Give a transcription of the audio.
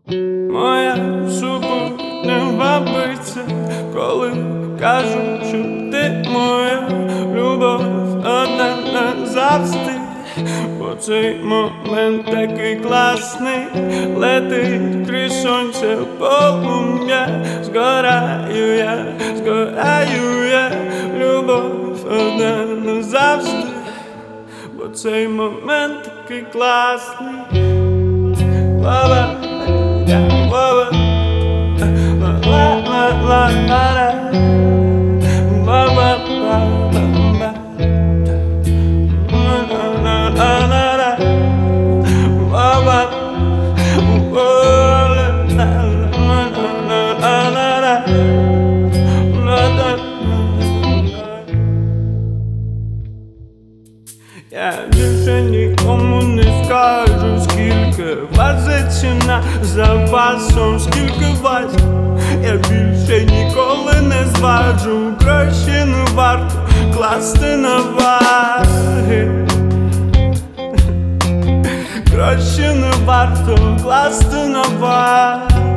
Моя супутнева биться, коли кажу, що ти моя любов одна назавжди. Бо цей момент такий класний, летить крізь сонце полум'я. Згораю я, любов одна назавжди. Бо цей момент такий класний. Баба, баба, ла-ла-ла-ла-ла, баба, баба, ла-ла-ла-ла-ла, баба, ла-ла-ла-ла-ла. Я більше нікому не скажу, скільки важить ціна запасом, скільки важить. Я більше ніколи не зважу, краще не варто класти на ваги. Краще не варто класти на ваги.